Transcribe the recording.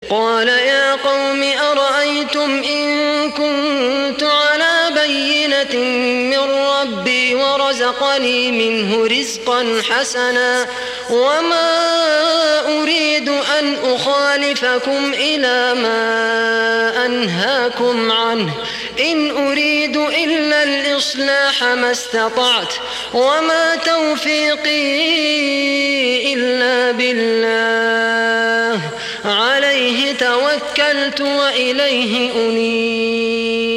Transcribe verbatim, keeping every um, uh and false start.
قال يا قوم أرأيتم إن كنت على بينة من ربي ورزقني منه رزقا حسنا وما أريد أن أخالفكم إلى ما أنهاكم عنه إن أريد إلا الإصلاح ما استطعت وما توفيقي إلا بالله عليه توكلت وإليه أنيب.